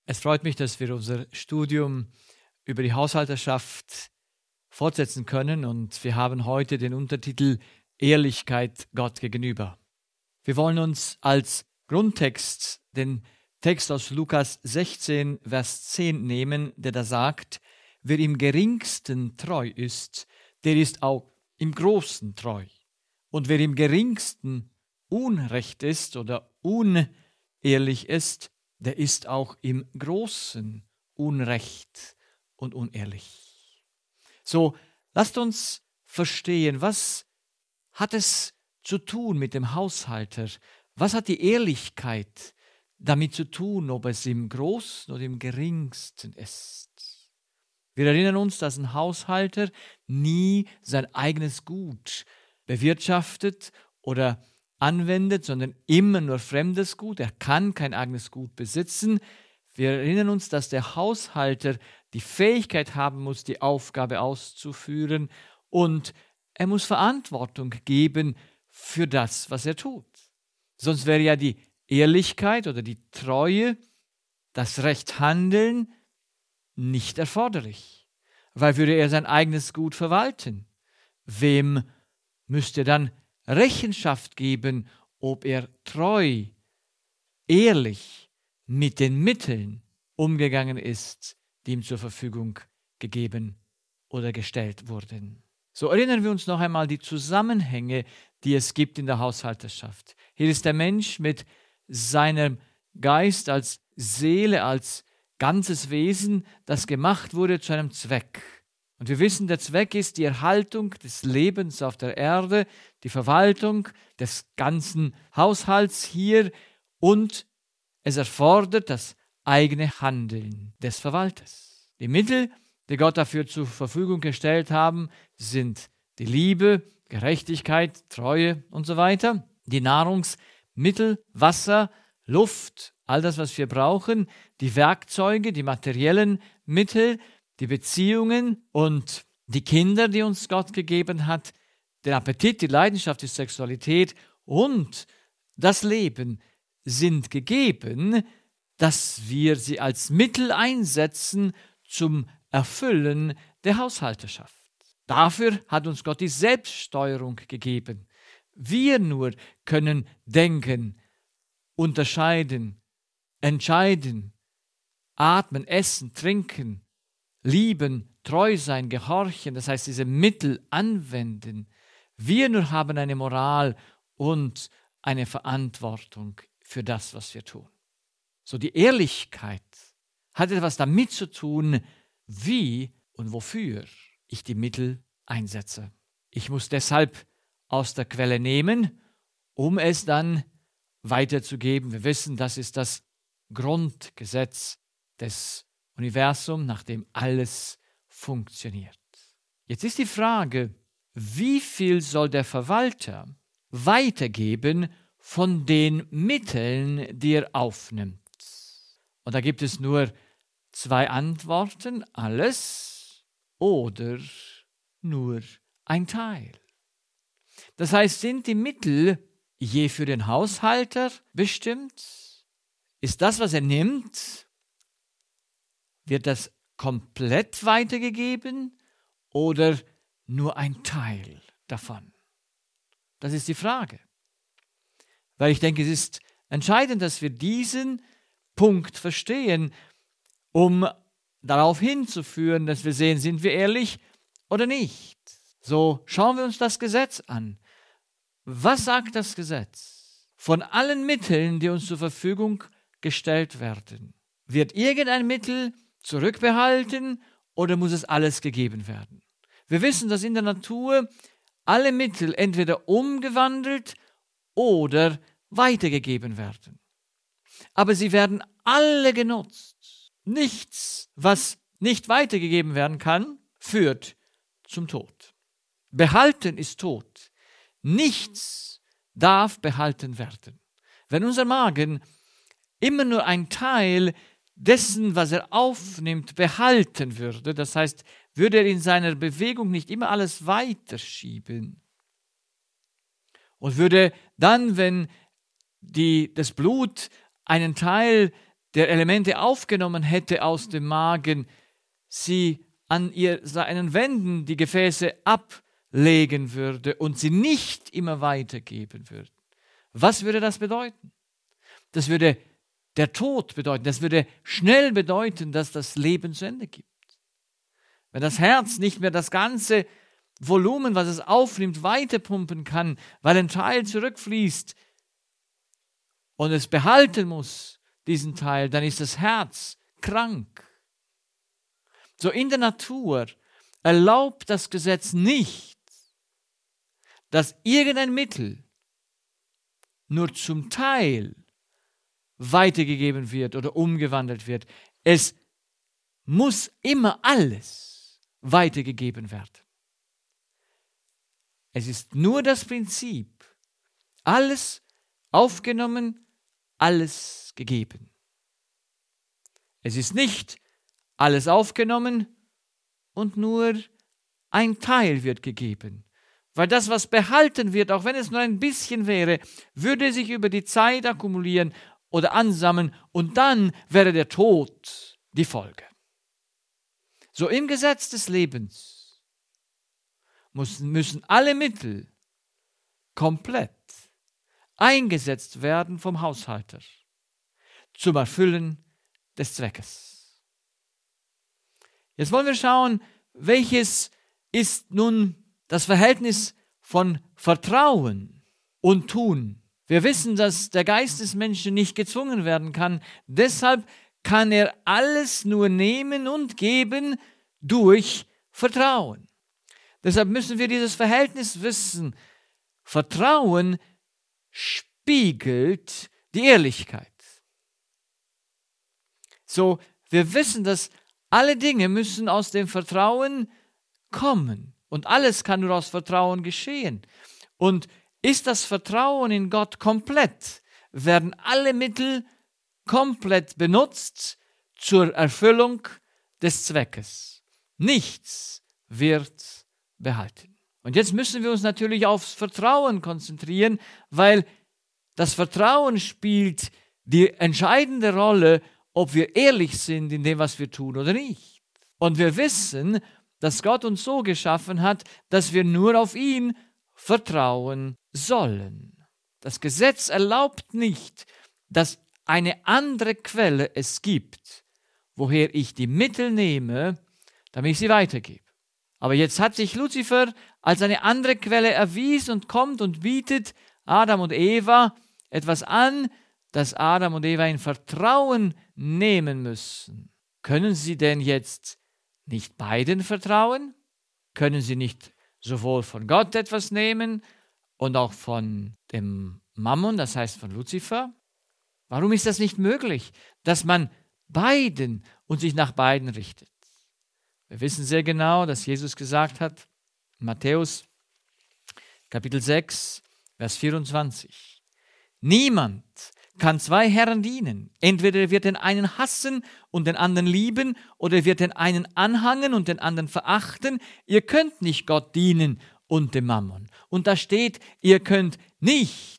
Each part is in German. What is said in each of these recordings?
Es freut mich, dass wir unser Studium über die Haushalterschaft fortsetzen können und wir haben heute den Untertitel Ehrlichkeit Gott gegenüber. Wir wollen uns als Grundtext den Text aus Lukas 16, Vers 10 nehmen, der da sagt, wer im Geringsten treu ist, der ist auch im Großen treu. Und wer im Geringsten unrecht ist oder unehrlich ist, der ist auch im Großen unrecht und unehrlich. So, lasst uns verstehen, was hat es zu tun mit dem Haushalter? Was hat die Ehrlichkeit damit zu tun, ob es im Großen oder im Geringsten ist? Wir erinnern uns, dass ein Haushalter nie sein eigenes Gut bewirtschaftet oder anwendet, sondern immer nur fremdes Gut. Er kann kein eigenes Gut besitzen. Wir erinnern uns, dass der Haushalter die Fähigkeit haben muss, die Aufgabe auszuführen und er muss Verantwortung geben für das, was er tut. Sonst wäre ja die Ehrlichkeit oder die Treue, das Recht handeln, nicht erforderlich, weil würde er sein eigenes Gut verwalten. Wem müsste er dann Rechenschaft geben, ob er treu, ehrlich mit den Mitteln umgegangen ist, die ihm zur Verfügung gegeben oder gestellt wurden. So erinnern wir uns noch einmal die Zusammenhänge, die es gibt in der Haushalterschaft. Hier ist der Mensch mit seinem Geist als Seele, als ganzes Wesen, das gemacht wurde zu einem Zweck. Und wir wissen, der Zweck ist die Erhaltung des Lebens auf der Erde, die Verwaltung des ganzen Haushalts hier und es erfordert das eigene Handeln des Verwalters. Die Mittel, die Gott dafür zur Verfügung gestellt haben, sind die Liebe, Gerechtigkeit, Treue und so weiter, die Nahrungsmittel, Wasser, Luft, all das, was wir brauchen, die Werkzeuge, die materiellen Mittel, die Beziehungen und die Kinder, die uns Gott gegeben hat, der Appetit, die Leidenschaft, die Sexualität und das Leben sind gegeben, dass wir sie als Mittel einsetzen zum Erfüllen der Haushalterschaft. Dafür hat uns Gott die Selbststeuerung gegeben. Wir nur können denken, unterscheiden, entscheiden, atmen, essen, trinken, lieben, treu sein, gehorchen, das heißt diese Mittel anwenden. Wir nur haben eine Moral und eine Verantwortung für das, was wir tun. So die Ehrlichkeit hat etwas damit zu tun, wie und wofür ich die Mittel einsetze. Ich muss deshalb aus der Quelle nehmen, um es dann weiterzugeben. Wir wissen, das ist das Grundgesetz des Universums, nach dem alles funktioniert. Jetzt ist die Frage, wie viel soll der Verwalter weitergeben von den Mitteln, die er aufnimmt? Und da gibt es nur zwei Antworten, alles oder nur ein Teil. Das heißt, sind die Mittel je für den Haushalter bestimmt? Ist das, was er nimmt, wird das komplett weitergegeben oder nur ein Teil davon? Das ist die Frage. Weil ich denke, es ist entscheidend, dass wir diesen Punkt verstehen, um darauf hinzuführen, dass wir sehen, sind wir ehrlich oder nicht. So schauen wir uns das Gesetz an. Was sagt das Gesetz? Von allen Mitteln, die uns zur Verfügung gestellt werden, wird irgendein Mittel zurückbehalten oder muss es alles gegeben werden? Wir wissen, dass in der Natur alle Mittel entweder umgewandelt oder weitergegeben werden. Aber sie werden alle genutzt. Nichts, was nicht weitergegeben werden kann, führt zum Tod. Behalten ist Tod. Nichts darf behalten werden. Wenn unser Magen immer nur ein Teil dessen, was er aufnimmt, behalten würde, das heißt, würde er in seiner Bewegung nicht immer alles weiterschieben und würde dann, wenn das Blut einen Teil der Elemente aufgenommen hätte aus dem Magen, sie an seinen Wänden die Gefäße ablegen würde und sie nicht immer weitergeben würde. Was würde das bedeuten? Das würde der Tod bedeuten. Das würde schnell bedeuten, dass das Leben zu Ende gibt. Wenn das Herz nicht mehr das ganze Volumen, was es aufnimmt, weiterpumpen kann, weil ein Teil zurückfließt und es behalten muss, diesen Teil, dann ist das Herz krank. So in der Natur erlaubt das Gesetz nicht, dass irgendein Mittel nur zum Teil weitergegeben wird oder umgewandelt wird. Es muss immer alles weitergegeben werden. Es ist nur das Prinzip, alles aufgenommen, alles gegeben. Es ist nicht alles aufgenommen und nur ein Teil wird gegeben. Weil das, was behalten wird, auch wenn es nur ein bisschen wäre, würde sich über die Zeit akkumulieren oder ansammeln und dann wäre der Tod die Folge. So im Gesetz des Lebens müssen alle Mittel komplett eingesetzt werden vom Haushalter zum Erfüllen des Zweckes. Jetzt wollen wir schauen, welches ist nun das Verhältnis von Vertrauen und Tun. Wir wissen, dass der Geist des Menschen nicht gezwungen werden kann. Deshalb kann er alles nur nehmen und geben durch Vertrauen. Deshalb müssen wir dieses Verhältnis wissen. Vertrauen spiegelt die Ehrlichkeit. So, wir wissen, dass alle Dinge müssen aus dem Vertrauen kommen. Und alles kann nur aus Vertrauen geschehen. Und ist das Vertrauen in Gott komplett, werden alle Mittel komplett benutzt zur Erfüllung des Zweckes. Nichts wird behalten. Und jetzt müssen wir uns natürlich aufs Vertrauen konzentrieren, weil das Vertrauen spielt die entscheidende Rolle, ob wir ehrlich sind in dem, was wir tun oder nicht. Und wir wissen, dass Gott uns so geschaffen hat, dass wir nur auf ihn vertrauen sollen. Das Gesetz erlaubt nicht, dass eine andere Quelle es gibt, woher ich die Mittel nehme, damit ich sie weitergebe. Aber jetzt hat sich Luzifer als eine andere Quelle erwiesen und kommt und bietet Adam und Eva etwas an, das Adam und Eva in Vertrauen nehmen müssen. Können sie denn jetzt nicht beiden vertrauen? Können sie nicht sowohl von Gott etwas nehmen und auch von dem Mammon, das heißt von Luzifer? Warum ist das nicht möglich, dass man beiden und sich nach beiden richtet? Wir wissen sehr genau, dass Jesus gesagt hat, in Matthäus Kapitel 6, Vers 24, niemand kann zwei Herren dienen. Entweder er wird den einen hassen und den anderen lieben, oder er wird den einen anhangen und den anderen verachten. Ihr könnt nicht Gott dienen und dem Mammon. Und da steht, ihr könnt nicht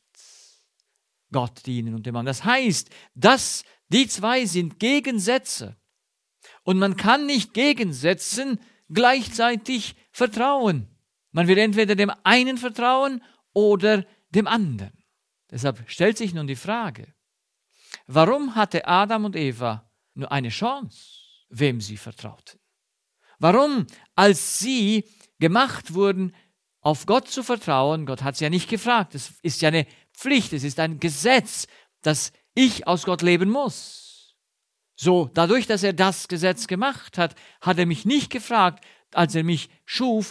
Gott dienen und dem Mammon. Das heißt, die zwei sind Gegensätze. Und man kann nicht Gegensätzen gleichzeitig vertrauen. Man wird entweder dem einen vertrauen oder dem anderen. Deshalb stellt sich nun die Frage, warum hatte Adam und Eva nur eine Chance, wem sie vertrauten? Warum, als sie gemacht wurden, auf Gott zu vertrauen, Gott hat sie ja nicht gefragt, es ist ja eine Pflicht, es ist ein Gesetz, dass ich aus Gott leben muss. So, dadurch, dass er das Gesetz gemacht hat, hat er mich nicht gefragt, als er mich schuf,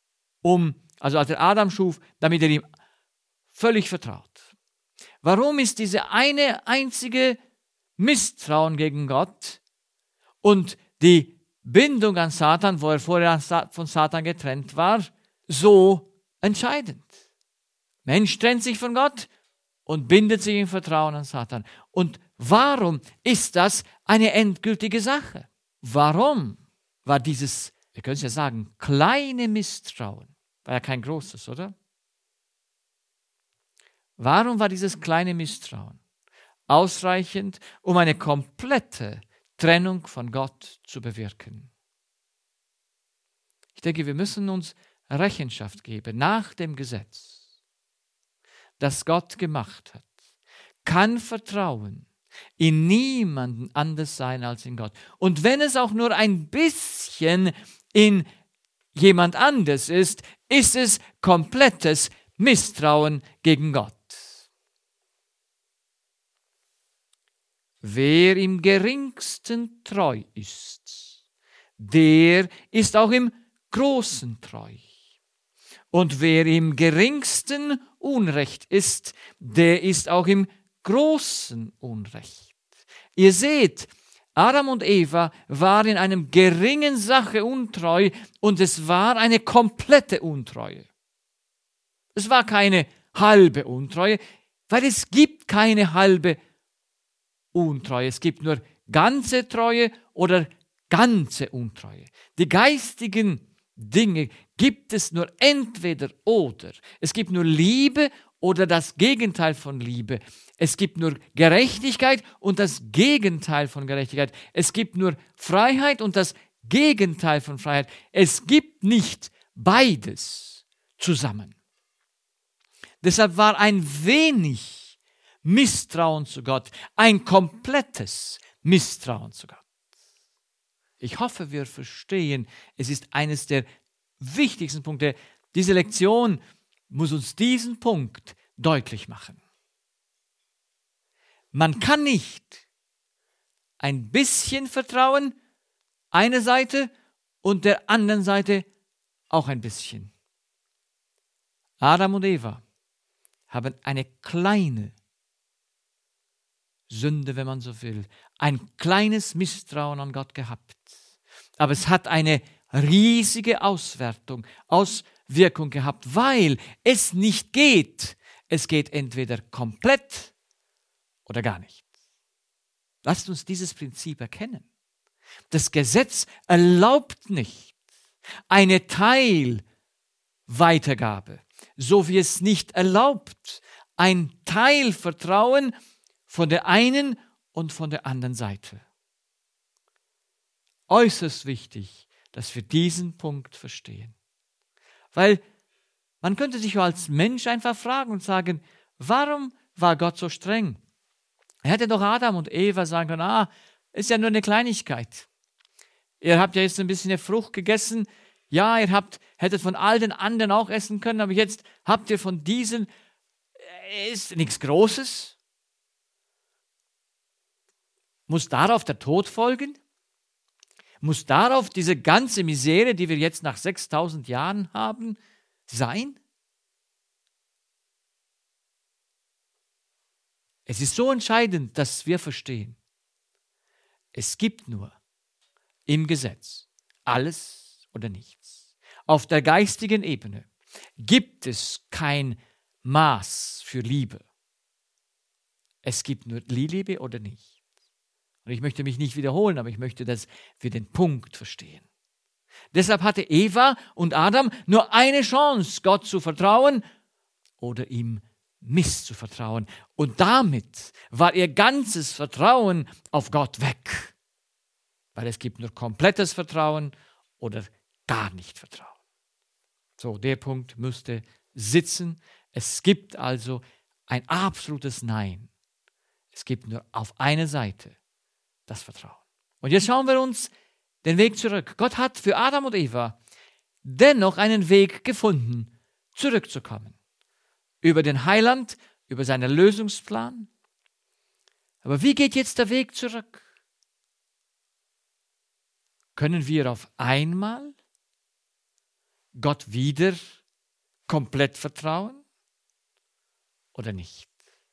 als er Adam schuf, damit er ihm völlig vertraut. Warum ist diese eine einzige Misstrauen gegen Gott und die Bindung an Satan, wo er vorher von Satan getrennt war, so entscheidend? Mensch trennt sich von Gott und bindet sich im Vertrauen an Satan. Und warum ist das eine endgültige Sache? Warum war dieses, wir können es ja sagen, kleine Misstrauen, war ja kein großes, oder? Warum war dieses kleine Misstrauen ausreichend, um eine komplette Trennung von Gott zu bewirken. Ich denke, wir müssen uns Rechenschaft geben nach dem Gesetz, das Gott gemacht hat. Kann Vertrauen in niemanden anders sein als in Gott. Und wenn es auch nur ein bisschen in jemand anders ist es komplettes Misstrauen gegen Gott. Wer im geringsten treu ist, der ist auch im Großen treu. Und wer im geringsten Unrecht ist, der ist auch im Großen Unrecht. Ihr seht, Adam und Eva waren in einem geringen Sache untreu und es war eine komplette Untreue. Es war keine halbe Untreue, weil es gibt keine halbe Untreue. Es gibt nur ganze Treue oder ganze Untreue. Die geistigen Dinge gibt es nur entweder oder. Es gibt nur Liebe oder das Gegenteil von Liebe. Es gibt nur Gerechtigkeit und das Gegenteil von Gerechtigkeit. Es gibt nur Freiheit und das Gegenteil von Freiheit. Es gibt nicht beides zusammen. Deshalb war ein wenig Misstrauen zu Gott, ein komplettes Misstrauen zu Gott. Ich hoffe, wir verstehen, es ist eines der wichtigsten Punkte. Diese Lektion muss uns diesen Punkt deutlich machen. Man kann nicht ein bisschen vertrauen, eine Seite und der anderen Seite auch ein bisschen. Adam und Eva haben eine kleine Sünde, wenn man so will, ein kleines Misstrauen an Gott gehabt. Aber es hat eine riesige Auswirkung gehabt, weil es nicht geht. Es geht entweder komplett oder gar nicht. Lasst uns dieses Prinzip erkennen. Das Gesetz erlaubt nicht eine Teilweitergabe, so wie es nicht erlaubt ein Teilvertrauen von der einen und von der anderen Seite. Äußerst wichtig, dass wir diesen Punkt verstehen. Weil man könnte sich als Mensch einfach fragen und sagen, warum war Gott so streng? Er hätte doch Adam und Eva sagen können, ist ja nur eine Kleinigkeit. Ihr habt ja jetzt ein bisschen eine Frucht gegessen. Ja, hättet von all den anderen auch essen können, aber jetzt habt ihr von diesen, ist nichts Großes. Muss darauf der Tod folgen? Muss darauf diese ganze Misere, die wir jetzt nach 6000 Jahren haben, sein? Es ist so entscheidend, dass wir verstehen, es gibt nur im Gesetz alles oder nichts. Auf der geistigen Ebene gibt es kein Maß für Liebe. Es gibt nur Liebe oder nicht. Und ich möchte mich nicht wiederholen, aber ich möchte, dass wir den Punkt verstehen. Deshalb hatte Eva und Adam nur eine Chance, Gott zu vertrauen oder ihm misszuvertrauen. Und damit war ihr ganzes Vertrauen auf Gott weg. Weil es gibt nur komplettes Vertrauen oder gar nicht Vertrauen. So, der Punkt müsste sitzen. Es gibt also ein absolutes Nein. Es gibt nur auf eine Seite das Vertrauen. Und jetzt schauen wir uns den Weg zurück. Gott hat für Adam und Eva dennoch einen Weg gefunden, zurückzukommen. Über den Heiland, über seinen Lösungsplan. Aber wie geht jetzt der Weg zurück? Können wir auf einmal Gott wieder komplett vertrauen oder nicht?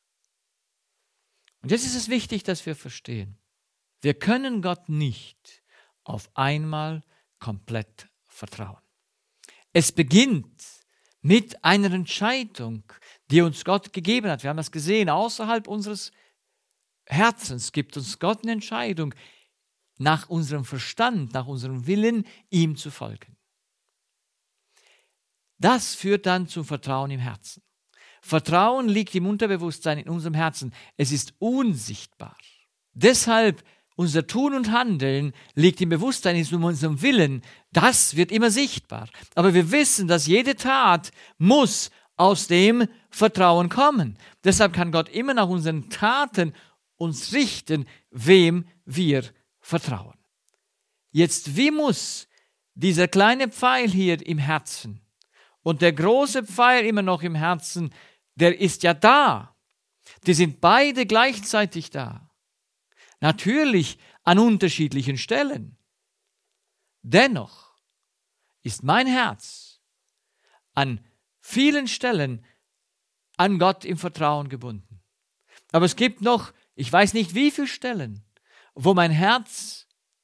Und jetzt ist es wichtig, dass wir verstehen, wir können Gott nicht auf einmal komplett vertrauen. Es beginnt mit einer Entscheidung, die uns Gott gegeben hat. Wir haben das gesehen, außerhalb unseres Herzens gibt uns Gott eine Entscheidung, nach unserem Verstand, nach unserem Willen, ihm zu folgen. Das führt dann zum Vertrauen im Herzen. Vertrauen liegt im Unterbewusstsein in unserem Herzen. Es ist unsichtbar. Deshalb unser Tun und Handeln liegt im Bewusstsein, in unserem Willen. Das wird immer sichtbar. Aber wir wissen, dass jede Tat muss aus dem Vertrauen kommen. Deshalb kann Gott immer nach unseren Taten uns richten, wem wir vertrauen. Jetzt, wie muss dieser kleine Pfeil hier im Herzen und der große Pfeil immer noch im Herzen, der ist ja da. Die sind beide gleichzeitig da. Natürlich an unterschiedlichen Stellen. Dennoch ist mein Herz an vielen Stellen an Gott im Vertrauen gebunden. Aber es gibt noch, ich weiß nicht wie viele Stellen, wo mein Herz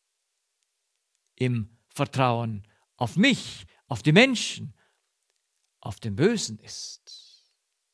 im Vertrauen auf mich, auf die Menschen, auf den Bösen ist.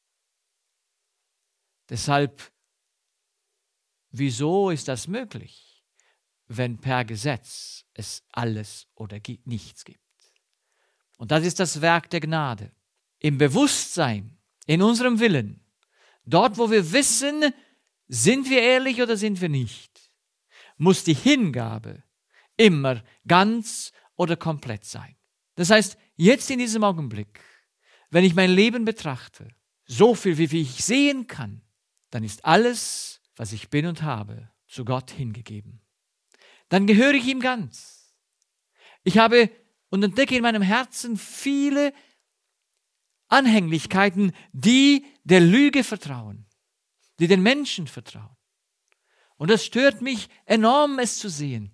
Deshalb, wieso ist das möglich, wenn per Gesetz es alles oder nichts gibt? Und das ist das Werk der Gnade. Im Bewusstsein, in unserem Willen, dort wo wir wissen, sind wir ehrlich oder sind wir nicht, muss die Hingabe immer ganz oder komplett sein. Das heißt, jetzt in diesem Augenblick, wenn ich mein Leben betrachte, so viel wie ich sehen kann, dann ist alles, was ich bin und habe, zu Gott hingegeben. Dann gehöre ich ihm ganz. Ich habe und entdecke in meinem Herzen viele Anhänglichkeiten, die der Lüge vertrauen, die den Menschen vertrauen. Und das stört mich enorm, es zu sehen.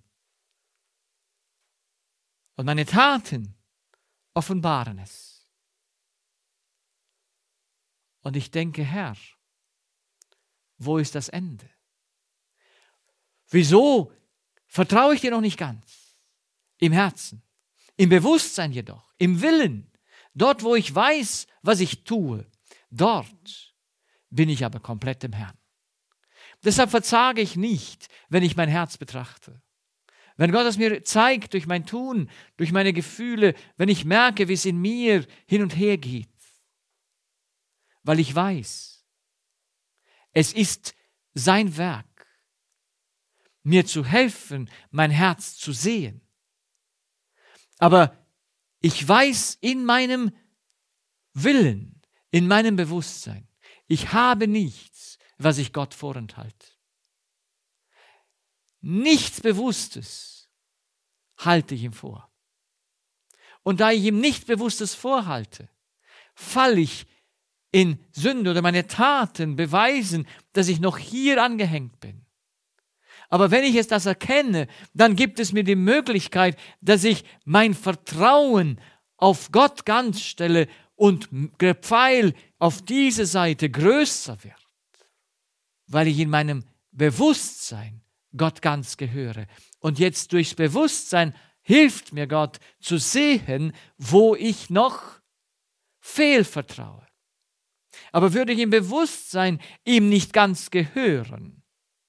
Und meine Taten offenbaren es. Und ich denke, Herr, wo ist das Ende? Wieso vertraue ich dir noch nicht ganz? Im Herzen, im Bewusstsein jedoch, im Willen, dort wo ich weiß, was ich tue, dort bin ich aber komplett im Herrn. Deshalb verzage ich nicht, wenn ich mein Herz betrachte. Wenn Gott es mir zeigt durch mein Tun, durch meine Gefühle, wenn ich merke, wie es in mir hin und her geht. Weil ich weiß, es ist sein Werk, mir zu helfen, mein Herz zu sehen. Aber ich weiß in meinem Willen, in meinem Bewusstsein, ich habe nichts, was ich Gott vorenthalte. Nichts Bewusstes halte ich ihm vor. Und da ich ihm nichts Bewusstes vorhalte, falle ich in Sünde oder meine Taten beweisen, dass ich noch hier angehängt bin. Aber wenn ich das erkenne, dann gibt es mir die Möglichkeit, dass ich mein Vertrauen auf Gott ganz stelle und der Pfeil auf diese Seite größer wird, weil ich in meinem Bewusstsein Gott ganz gehöre. Und jetzt durchs Bewusstsein hilft mir Gott zu sehen, wo ich noch fehlvertraue. Aber würde ich im Bewusstsein ihm nicht ganz gehören,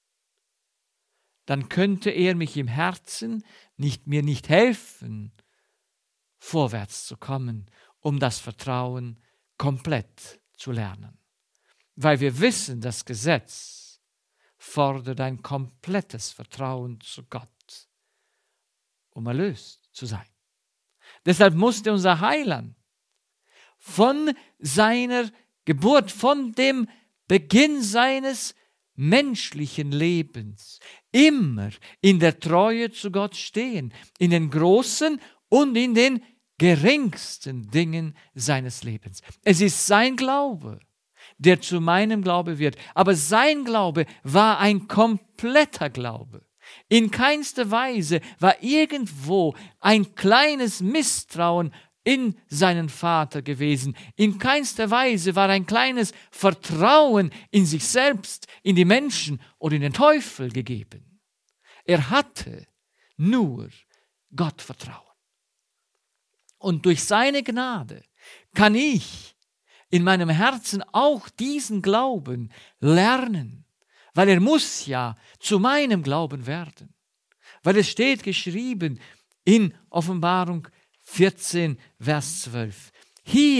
dann könnte er mich im Herzen mir nicht helfen, vorwärts zu kommen, um das Vertrauen komplett zu lernen. Weil wir wissen, das Gesetz fordert ein komplettes Vertrauen zu Gott, um erlöst zu sein. Deshalb musste unser Heiland von seiner Geburt, von dem Beginn seines menschlichen Lebens immer in der Treue zu Gott stehen, in den großen und in den geringsten Dingen seines Lebens. Es ist sein Glaube, der zu meinem Glaube wird. Aber sein Glaube war ein kompletter Glaube. In keinster Weise war irgendwo ein kleines Misstrauen in seinen Vater gewesen. In keinster Weise war ein kleines Vertrauen in sich selbst, in die Menschen oder in den Teufel gegeben. Er hatte nur Gott Vertrauen. Und durch seine Gnade kann ich in meinem Herzen auch diesen Glauben lernen, weil er muss ja zu meinem Glauben werden. Weil es steht geschrieben in Offenbarung 14, Vers 12. Hier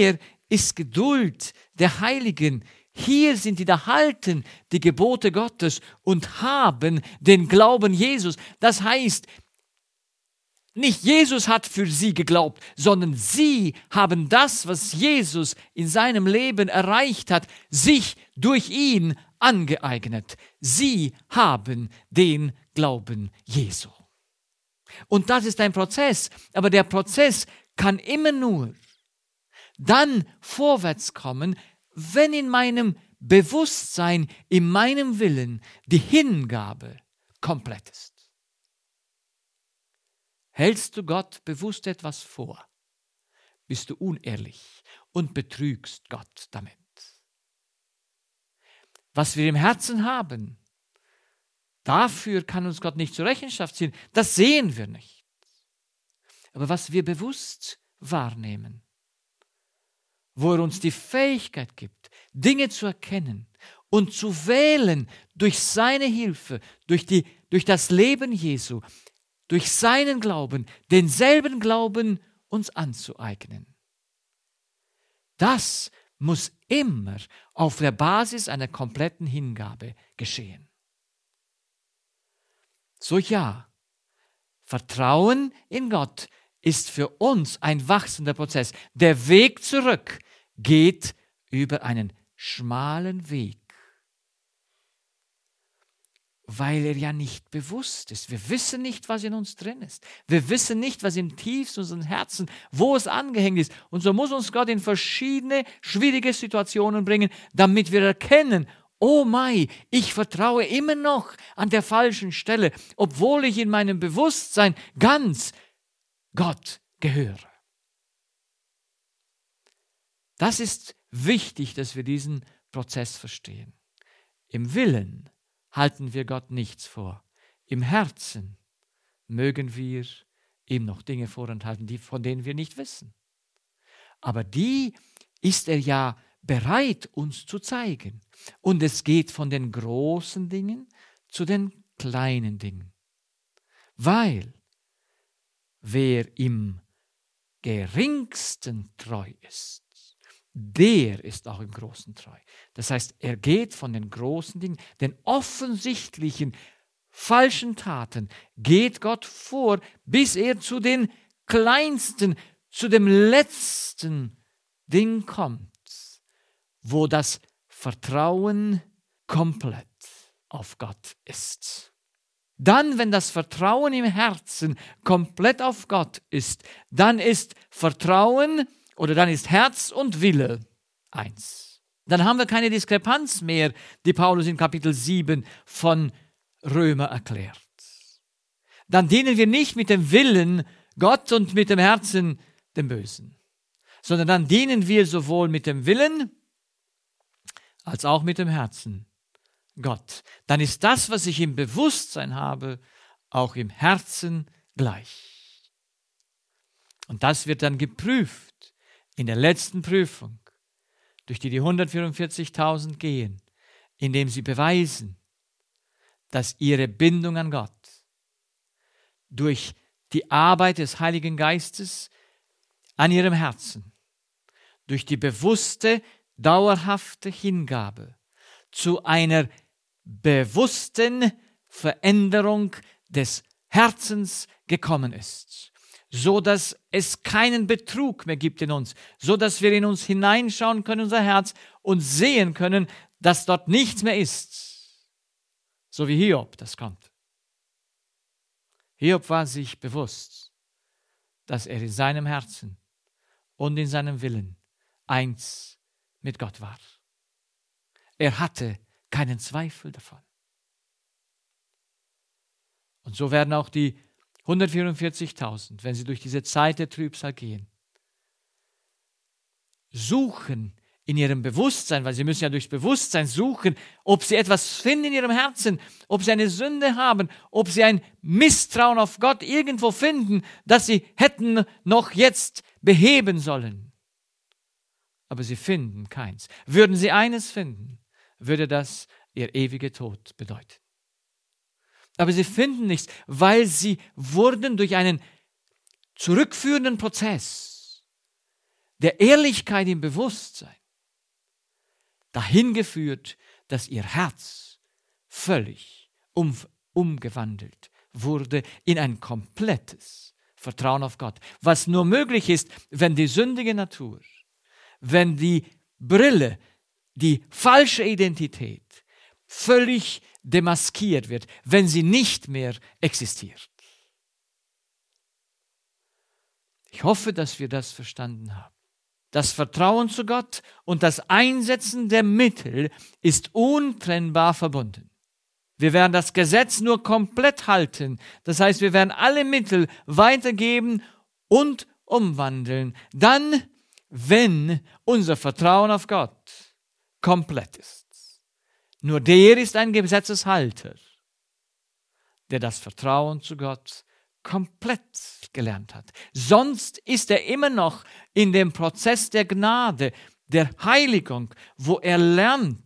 ist Geduld der Heiligen. Hier sind die, da halten die Gebote Gottes und haben den Glauben Jesus. Das heißt, nicht Jesus hat für sie geglaubt, sondern sie haben das, was Jesus in seinem Leben erreicht hat, sich durch ihn angeeignet. Sie haben den Glauben Jesu. Und das ist ein Prozess, aber der Prozess kann immer nur dann vorwärts kommen, wenn in meinem Bewusstsein, in meinem Willen die Hingabe komplett ist. Hältst du Gott bewusst etwas vor, bist du unehrlich und betrügst Gott damit. Was wir im Herzen haben, dafür kann uns Gott nicht zur Rechenschaft ziehen. Das sehen wir nicht. Aber was wir bewusst wahrnehmen, wo er uns die Fähigkeit gibt, Dinge zu erkennen und zu wählen durch seine Hilfe, durch das Leben Jesu, durch seinen Glauben, denselben Glauben uns anzueignen. Das muss immer auf der Basis einer kompletten Hingabe geschehen. So ja, Vertrauen in Gott ist für uns ein wachsender Prozess. Der Weg zurück geht über einen schmalen Weg, weil er ja nicht bewusst ist. Wir wissen nicht, was in uns drin ist. Wir wissen nicht, was im tiefsten unseres Herzens, wo es angehängt ist. Und so muss uns Gott in verschiedene schwierige Situationen bringen, damit wir erkennen, oh mei, ich vertraue immer noch an der falschen Stelle, obwohl ich in meinem Bewusstsein ganz Gott gehöre. Das ist wichtig, dass wir diesen Prozess verstehen. Im Willen halten wir Gott nichts vor. Im Herzen mögen wir ihm noch Dinge vorenthalten, von denen wir nicht wissen. Aber die ist er ja bereit, uns zu zeigen. Und es geht von den großen Dingen zu den kleinen Dingen. Weil wer im geringsten treu ist, der ist auch im Großen treu. Das heißt, er geht von den großen Dingen, den offensichtlichen falschen Taten, geht Gott vor, bis er zu den kleinsten, zu dem letzten Ding kommt, wo das Vertrauen komplett auf Gott ist. Dann, wenn das Vertrauen im Herzen komplett auf Gott ist, dann ist Vertrauen oder dann ist Herz und Wille eins. Dann haben wir keine Diskrepanz mehr, die Paulus in Kapitel 7 von Römer erklärt. Dann dienen wir nicht mit dem Willen Gott und mit dem Herzen dem Bösen, sondern dann dienen wir sowohl mit dem Willen als auch mit dem Herzen Gott. Dann ist das, was ich im Bewusstsein habe, auch im Herzen gleich. Und das wird dann geprüft in der letzten Prüfung, durch die 144.000 gehen, indem sie beweisen, dass ihre Bindung an Gott durch die Arbeit des Heiligen Geistes an ihrem Herzen, durch die bewusste, dauerhafte Hingabe zu einer bewussten Veränderung des Herzens gekommen ist, so dass es keinen Betrug mehr gibt in uns, so dass wir in uns hineinschauen können, unser Herz, und sehen können, dass dort nichts mehr ist, so wie Hiob das kommt. Hiob war sich bewusst, dass er in seinem Herzen und in seinem Willen eins mit Gott war. Er hatte keinen Zweifel davon. Und so werden auch die 144.000, wenn sie durch diese Zeit der Trübsal gehen, suchen in ihrem Bewusstsein, weil sie müssen ja durchs Bewusstsein suchen, ob sie etwas finden in ihrem Herzen, ob sie eine Sünde haben, ob sie ein Misstrauen auf Gott irgendwo finden, das sie hätten noch jetzt beheben sollen. Aber sie finden keins. Würden sie eines finden, würde das ihr ewiger Tod bedeuten. Aber sie finden nichts, weil sie wurden durch einen zurückführenden Prozess der Ehrlichkeit im Bewusstsein dahin geführt, dass ihr Herz völlig umgewandelt wurde in ein komplettes Vertrauen auf Gott. Was nur möglich ist, wenn die sündige Natur, wenn die Brille, die falsche Identität völlig demaskiert wird, wenn sie nicht mehr existiert. Ich hoffe, dass wir das verstanden haben. Das Vertrauen zu Gott und das Einsetzen der Mittel ist untrennbar verbunden. Wir werden das Gesetz nur komplett halten. Das heißt, wir werden alle Mittel weitergeben und umwandeln. Dann, wenn unser Vertrauen auf Gott komplett ist. Nur der ist ein Gesetzeshalter, der das Vertrauen zu Gott komplett gelernt hat. Sonst ist er immer noch in dem Prozess der Gnade, der Heiligung, wo er lernt,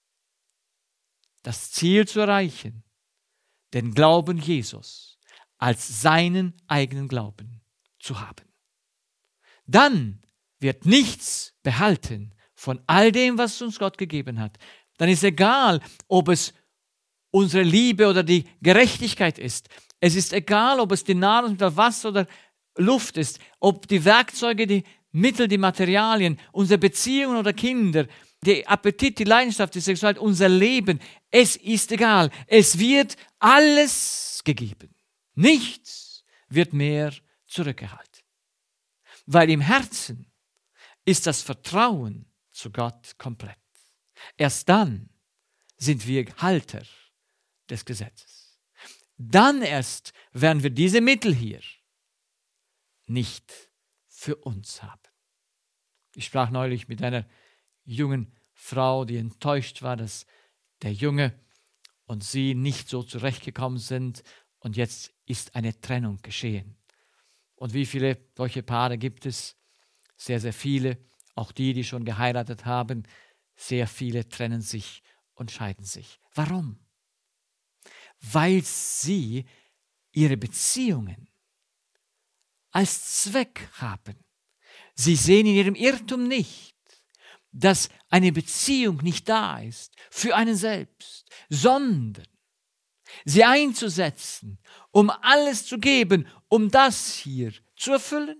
das Ziel zu erreichen, den Glauben Jesus als seinen eigenen Glauben zu haben. Dann wird nichts behalten von all dem, was uns Gott gegeben hat. Dann ist egal, ob es unsere Liebe oder die Gerechtigkeit ist. Es ist egal, ob es die Nahrung oder Wasser oder Luft ist, ob die Werkzeuge, die Mittel, die Materialien, unsere Beziehungen oder Kinder, der Appetit, die Leidenschaft, die Sexualität, unser Leben. Es ist egal. Es wird alles gegeben. Nichts wird mehr zurückgehalten. Weil im Herzen ist das Vertrauen zu Gott komplett. Erst dann sind wir Halter des Gesetzes. Dann erst werden wir diese Mittel hier nicht für uns haben. Ich sprach neulich mit einer jungen Frau, die enttäuscht war, dass der Junge und sie nicht so zurechtgekommen sind und jetzt ist eine Trennung geschehen. Und wie viele solche Paare gibt es? Sehr, sehr viele. Auch die schon geheiratet haben. Sehr viele trennen sich und scheiden sich. Warum? Weil sie ihre Beziehungen als Zweck haben. Sie sehen in ihrem Irrtum nicht, dass eine Beziehung nicht da ist für einen selbst, sondern sie einzusetzen, um alles zu geben, um das hier zu erfüllen.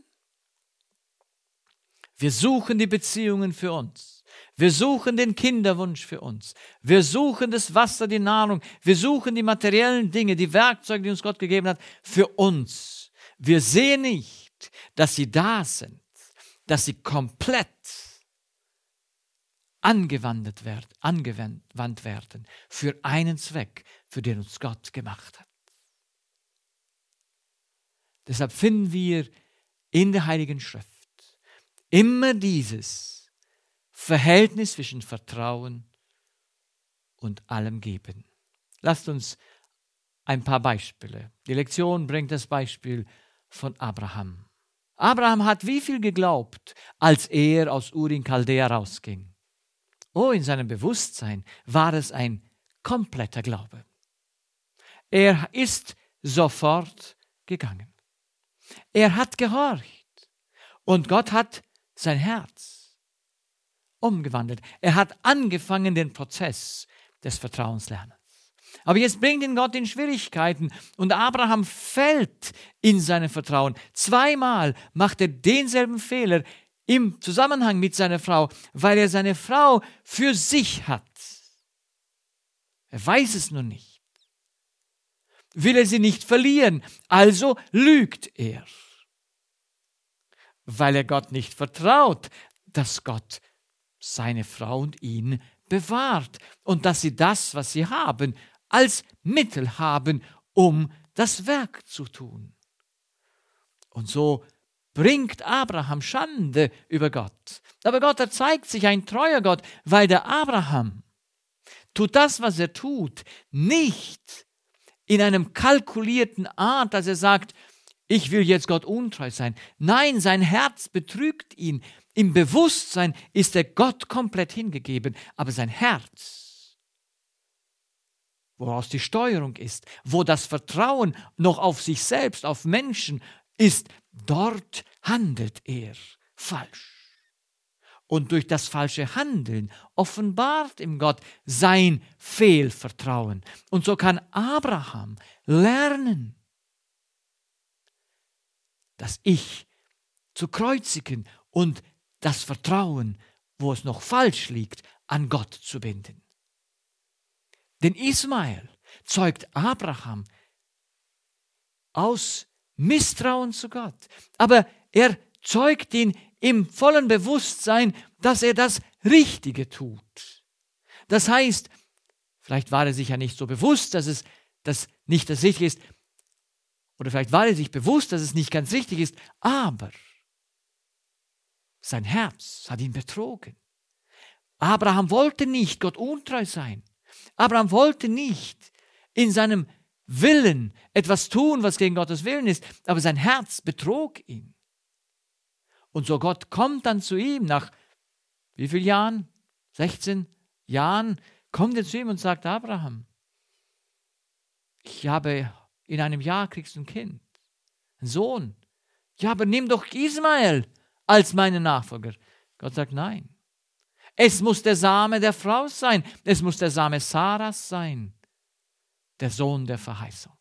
Wir suchen die Beziehungen für uns. Wir suchen den Kinderwunsch für uns. Wir suchen das Wasser, die Nahrung. Wir suchen die materiellen Dinge, die Werkzeuge, die uns Gott gegeben hat, für uns. Wir sehen nicht, dass sie da sind, dass sie komplett angewandt werden für einen Zweck, für den uns Gott gemacht hat. Deshalb finden wir in der Heiligen Schrift immer dieses Verhältnis zwischen Vertrauen und allem Geben. Lasst uns ein paar Beispiele. Die Lektion bringt das Beispiel von Abraham. Abraham hat wie viel geglaubt, als er aus Ur in Chaldea rausging? Oh, in seinem Bewusstsein war es ein kompletter Glaube. Er ist sofort gegangen. Er hat gehorcht und Gott hat sein Herz umgewandelt. Er hat angefangen den Prozess des Vertrauenslernens. Aber jetzt bringt ihn Gott in Schwierigkeiten und Abraham fällt in seinem Vertrauen. Zweimal macht er denselben Fehler im Zusammenhang mit seiner Frau, weil er seine Frau für sich hat. Er weiß es nur nicht. Will er sie nicht verlieren, also lügt er. Weil er Gott nicht vertraut, dass Gott seine Frau und ihn bewahrt und dass sie das, was sie haben, als Mittel haben, um das Werk zu tun. Und so bringt Abraham Schande über Gott. Aber Gott erzeigt sich ein treuer Gott, weil der Abraham tut das, was er tut, nicht in einem kalkulierten Art, dass er sagt, ich will jetzt Gott untreu sein. Nein, sein Herz betrügt ihn. Im Bewusstsein ist er Gott komplett hingegeben, aber sein Herz, woraus die Steuerung ist, wo das Vertrauen noch auf sich selbst, auf Menschen ist, dort handelt er falsch. und durch das falsche Handeln offenbart ihm Gott sein Fehlvertrauen. Und so kann Abraham lernen, das Ich zu kreuzigen und das Vertrauen, wo es noch falsch liegt, an Gott zu binden. Denn Ismael zeugt Abraham aus Misstrauen zu Gott. Aber er zeugt ihn im vollen Bewusstsein, dass er das Richtige tut. Das heißt, vielleicht war er sich ja nicht so bewusst, dass es nicht das Richtige ist, oder vielleicht war er sich bewusst, dass es nicht ganz richtig ist, aber sein Herz hat ihn betrogen. Abraham wollte nicht Gott untreu sein. Abraham wollte nicht in seinem Willen etwas tun, was gegen Gottes Willen ist, aber sein Herz betrog ihn. Und so Gott kommt dann zu ihm nach wie vielen Jahren? 16 Jahren, kommt er zu ihm und sagt, Abraham, in einem Jahr kriegst du ein Kind, einen Sohn. Ja, aber nimm doch Ismael als meinen Nachfolger. Gott sagt, nein. Es muss der Same der Frau sein. Es muss der Same Saras sein. Der Sohn der Verheißung.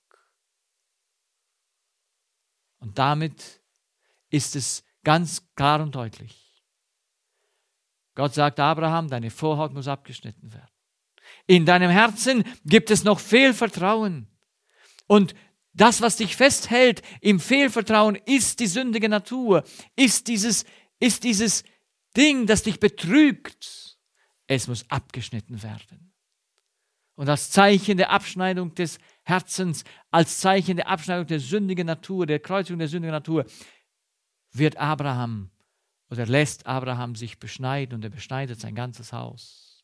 Und damit ist es ganz klar und deutlich. Gott sagt, Abraham, deine Vorhaut muss abgeschnitten werden. In deinem Herzen gibt es noch Fehlvertrauen. Und das, was dich festhält im Fehlvertrauen, ist die sündige Natur, ist dieses Ding, das dich betrügt. Es muss abgeschnitten werden. Und als Zeichen der Abschneidung des Herzens, als Zeichen der Abschneidung der sündigen Natur, der Kreuzigung der sündigen Natur, lässt Abraham sich beschneiden und er beschneidet sein ganzes Haus.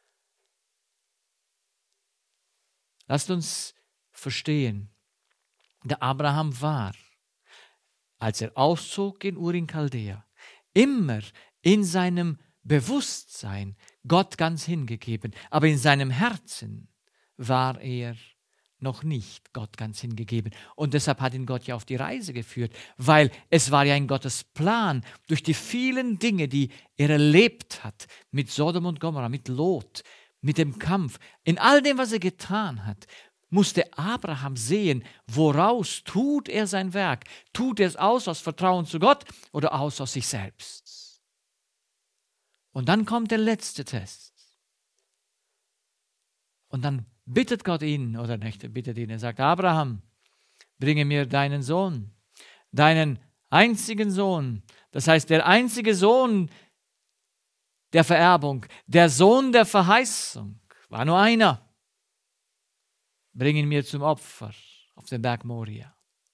Lasst uns verstehen, der Abraham war, als er auszog in Ur in Chaldea, immer in seinem Bewusstsein Gott ganz hingegeben, aber in seinem Herzen war er noch nicht Gott ganz hingegeben. Und deshalb hat ihn Gott ja auf die Reise geführt, weil es war ja in Gottes Plan, durch die vielen Dinge, die er erlebt hat, mit Sodom und Gomorra, mit Lot, mit dem Kampf, in all dem, was er getan hat, musste Abraham sehen, woraus tut er sein Werk? Tut er es aus Vertrauen zu Gott oder aus sich selbst? Und dann kommt der letzte Test. Und dann bittet Gott ihn, oder nicht, bittet ihn, er sagt, Abraham, bringe mir deinen Sohn, deinen einzigen Sohn. Das heißt, der einzige Sohn der Vererbung, der Sohn der Verheißung, war nur einer. Bring ihn mir zum Opfer auf den Berg Moria.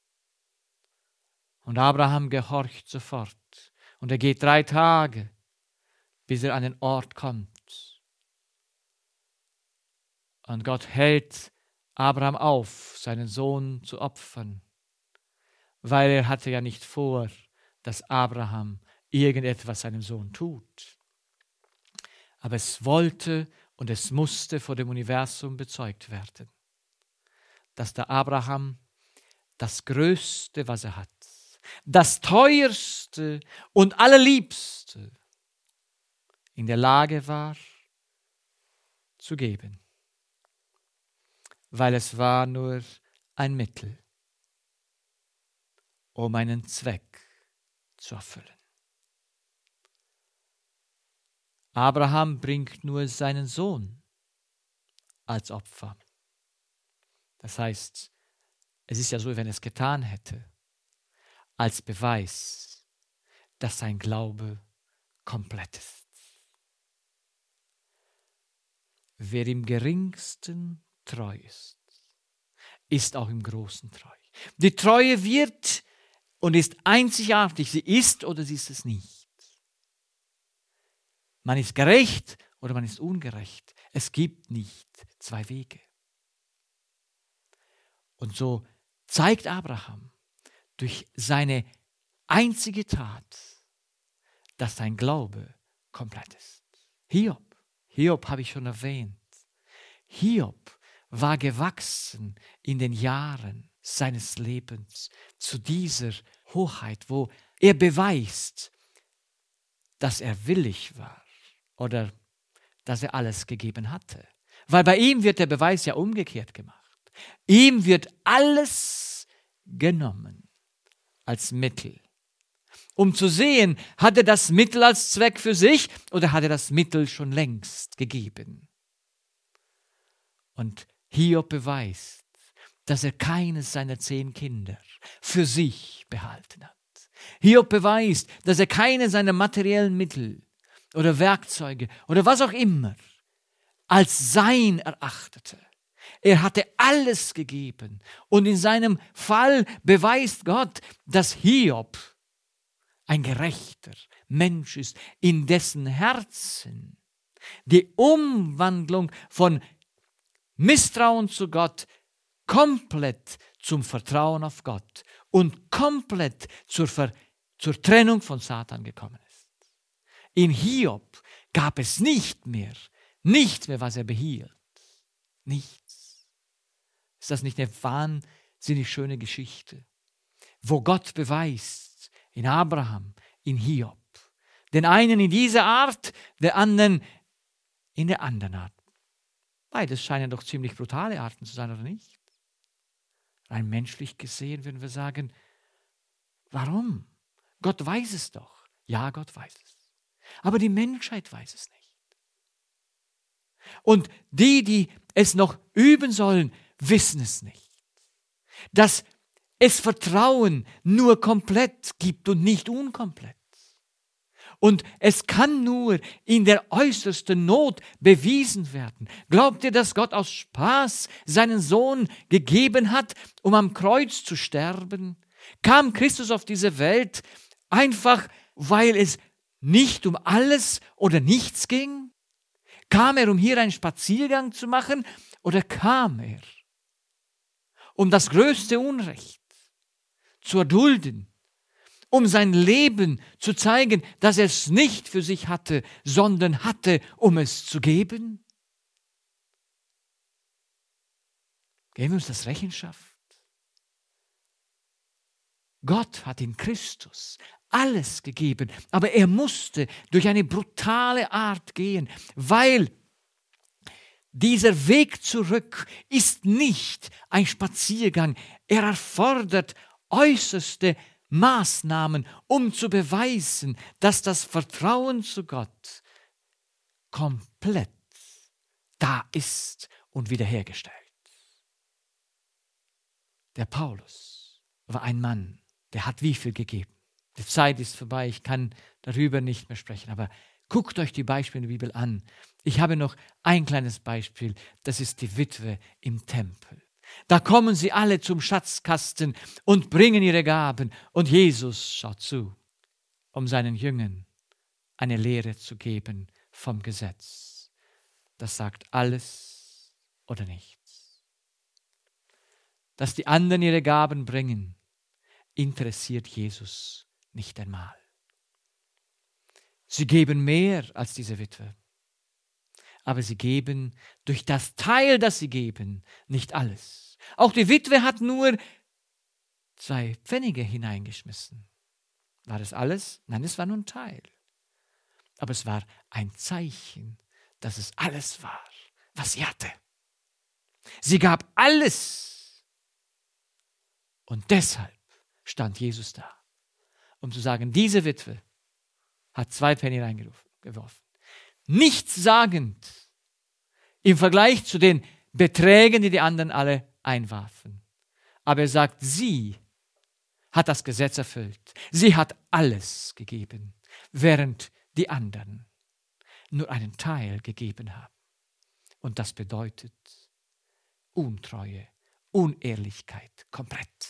Und Abraham gehorcht sofort. Und er geht 3 Tage, bis er an den Ort kommt. Und Gott hält Abraham auf, seinen Sohn zu opfern, weil er hatte ja nicht vor, dass Abraham irgendetwas seinem Sohn tut. Aber es wollte und es musste vor dem Universum bezeugt werden, dass der Abraham das Größte, was er hat, das Teuerste und Allerliebste in der Lage war zu geben, weil es war nur ein Mittel, um einen Zweck zu erfüllen. Abraham bringt nur seinen Sohn als Opfer. Das heißt, es ist ja so, wenn er es getan hätte, als Beweis, dass sein Glaube komplett ist. Wer im Geringsten treu ist, ist auch im Großen treu. Die Treue wird und ist einzigartig. Sie ist oder sie ist es nicht. Man ist gerecht oder man ist ungerecht. Es gibt nicht 2 Wege. Und so zeigt Abraham durch seine einzige Tat, dass sein Glaube komplett ist. Hiob habe ich schon erwähnt. Hiob war gewachsen in den Jahren seines Lebens zu dieser Hochheit, wo er beweist, dass er willig war oder dass er alles gegeben hatte. Weil bei ihm wird der Beweis ja umgekehrt gemacht. Ihm wird alles genommen als Mittel. Um zu sehen, hat er das Mittel als Zweck für sich oder hat er das Mittel schon längst gegeben? Und Hiob beweist, dass er keines seiner 10 Kinder für sich behalten hat. Hiob beweist, dass er keine seiner materiellen Mittel oder Werkzeuge oder was auch immer als sein erachtete. Er hatte alles gegeben. Und in seinem Fall beweist Gott, dass Hiob ein gerechter Mensch ist, in dessen Herzen die Umwandlung von Misstrauen zu Gott komplett zum Vertrauen auf Gott und komplett zur Trennung von Satan gekommen ist. In Hiob gab es nichts mehr, was er behielt. Nichts. Ist das nicht eine wahnsinnig schöne Geschichte, wo Gott beweist, in Abraham, in Hiob, den einen in dieser Art, der anderen in der anderen Art. Beides scheinen doch ziemlich brutale Arten zu sein, oder nicht? Rein menschlich gesehen würden wir sagen, warum? Gott weiß es doch. Ja, Gott weiß es. Aber die Menschheit weiß es nicht. Und die es noch üben sollen, wissen es nicht. Dass es Vertrauen nur komplett gibt und nicht unkomplett. Und es kann nur in der äußersten Not bewiesen werden. Glaubt ihr, dass Gott aus Spaß seinen Sohn gegeben hat, um am Kreuz zu sterben? Kam Christus auf diese Welt einfach, weil es nicht um alles oder nichts ging? Kam er, um hier einen Spaziergang zu machen? Oder kam er, um das größte Unrecht zu erdulden, um sein Leben zu zeigen, dass er es nicht für sich hatte, sondern hatte, um es zu geben? Geben wir uns das Rechenschaft? Gott hat in Christus alles gegeben, aber er musste durch eine brutale Art gehen, weil dieser Weg zurück ist nicht ein Spaziergang. Er erfordert äußerste Maßnahmen, um zu beweisen, dass das Vertrauen zu Gott komplett da ist und wiederhergestellt. Der Paulus war ein Mann, der hat wie viel gegeben? Die Zeit ist vorbei, ich kann darüber nicht mehr sprechen, aber guckt euch die Beispiele in der Bibel an. Ich habe noch ein kleines Beispiel, das ist die Witwe im Tempel. Da kommen sie alle zum Schatzkasten und bringen ihre Gaben und Jesus schaut zu, um seinen Jüngern eine Lehre zu geben vom Gesetz. Das sagt alles oder nichts. Dass die anderen ihre Gaben bringen, interessiert Jesus nicht einmal. Sie geben mehr als diese Witwe. Aber sie geben durch das Teil, das sie geben, nicht alles. Auch die Witwe hat nur 2 Pfennige hineingeschmissen. War das alles? Nein, es war nur ein Teil. Aber es war ein Zeichen, dass es alles war, was sie hatte. Sie gab alles. Und deshalb stand Jesus da, um zu sagen, diese Witwe hat 2 Pfennig reingeworfen. Nichts sagend im Vergleich zu den Beträgen, die die anderen alle einwarfen. Aber er sagt, sie hat das Gesetz erfüllt. Sie hat alles gegeben, während die anderen nur einen Teil gegeben haben. Und das bedeutet Untreue, Unehrlichkeit, komplett.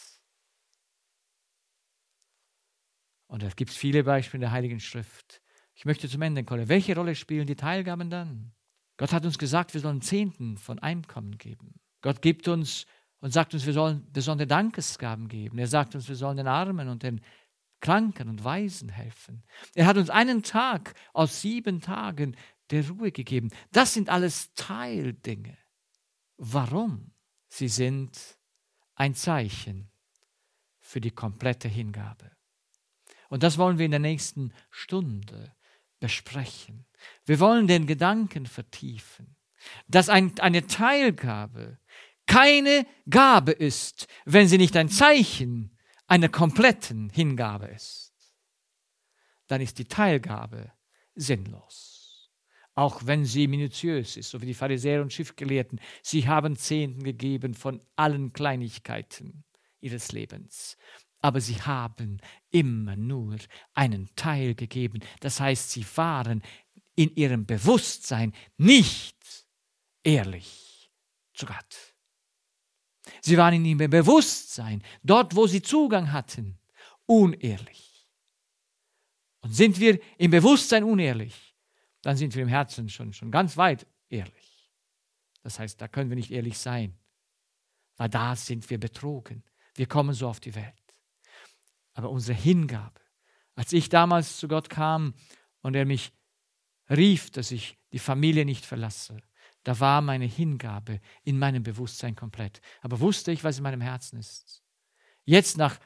Und es gibt viele Beispiele in der Heiligen Schrift. Ich möchte zum Ende kommen. Welche Rolle spielen die Teilgaben dann? Gott hat uns gesagt, wir sollen 10. von Einkommen geben. Gott gibt uns und sagt uns, wir sollen besondere Dankesgaben geben. Er sagt uns, wir sollen den Armen und den Kranken und Waisen helfen. Er hat uns einen Tag aus 7 Tagen der Ruhe gegeben. Das sind alles Teildinge. Warum? Sie sind ein Zeichen für die komplette Hingabe. Und das wollen wir in der nächsten Stunde besprechen. Wir wollen den Gedanken vertiefen, dass eine Teilgabe keine Gabe ist, wenn sie nicht ein Zeichen einer kompletten Hingabe ist. Dann ist die Teilgabe sinnlos. Auch wenn sie minutiös ist, so wie die Pharisäer und Schriftgelehrten. Sie haben Zehnten gegeben von allen Kleinigkeiten ihres Lebens. Aber sie haben immer nur einen Teil gegeben. Das heißt, sie waren in ihrem Bewusstsein nicht ehrlich zu Gott. Sie waren in ihrem Bewusstsein, dort wo sie Zugang hatten, unehrlich. Und sind wir im Bewusstsein unehrlich, dann sind wir im Herzen schon ganz weit ehrlich. Das heißt, da können wir nicht ehrlich sein, weil da sind wir betrogen. Wir kommen so auf die Welt. Aber unsere Hingabe, als ich damals zu Gott kam und er mich rief, dass ich die Familie nicht verlasse, da war meine Hingabe in meinem Bewusstsein komplett. Aber wusste ich, was in meinem Herzen ist. Jetzt nach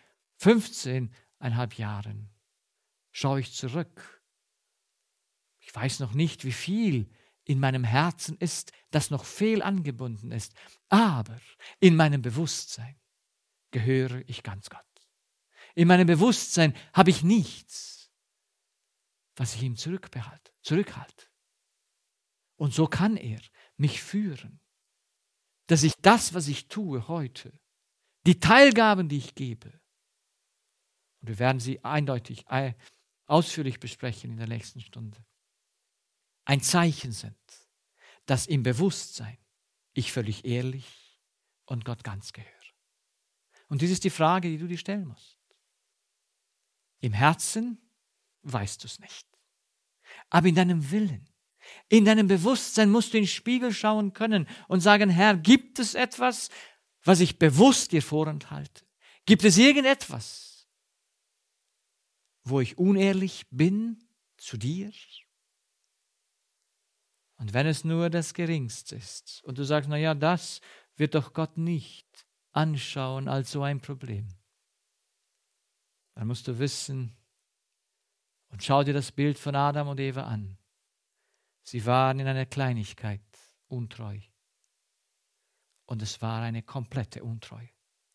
15,5 Jahren schaue ich zurück. Ich weiß noch nicht, wie viel in meinem Herzen ist, das noch fehl angebunden ist. Aber in meinem Bewusstsein gehöre ich ganz Gott. In meinem Bewusstsein habe ich nichts, was ich ihm zurückhalte. Und so kann er mich führen, dass ich das, was ich tue heute, die Teilgaben, die ich gebe, und wir werden sie eindeutig, ausführlich besprechen in der nächsten Stunde, ein Zeichen sind, dass im Bewusstsein ich völlig ehrlich und Gott ganz gehöre. Und dies ist die Frage, die du dir stellen musst. Im Herzen weißt du es nicht. Aber in deinem Willen, in deinem Bewusstsein musst du in den Spiegel schauen können und sagen, Herr, gibt es etwas, was ich bewusst dir vorenthalte? Gibt es irgendetwas, wo ich unehrlich bin zu dir? Und wenn es nur das Geringste ist und du sagst, naja, das wird doch Gott nicht anschauen als so ein Problem, dann musst du wissen, und schau dir das Bild von Adam und Eva an. Sie waren in einer Kleinigkeit untreu. Und es war eine komplette Untreue.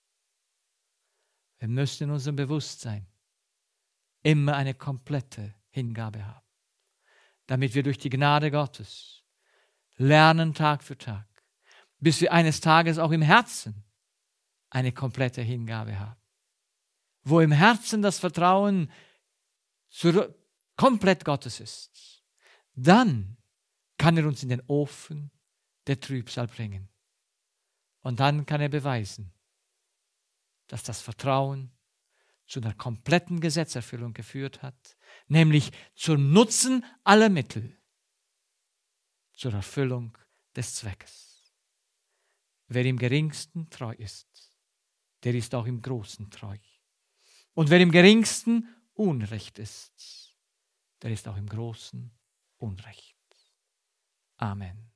Wir müssen in unserem Bewusstsein immer eine komplette Hingabe haben, damit wir durch die Gnade Gottes lernen Tag für Tag, bis wir eines Tages auch im Herzen eine komplette Hingabe haben. Wo im Herzen das Vertrauen komplett Gottes ist, dann kann er uns in den Ofen der Trübsal bringen. Und dann kann er beweisen, dass das Vertrauen zu einer kompletten Gesetzerfüllung geführt hat, nämlich zum Nutzen aller Mittel, zur Erfüllung des Zweckes. Wer im Geringsten treu ist, der ist auch im Großen treu. Und wer im Geringsten Unrecht ist, der ist auch im Großen Unrecht. Amen.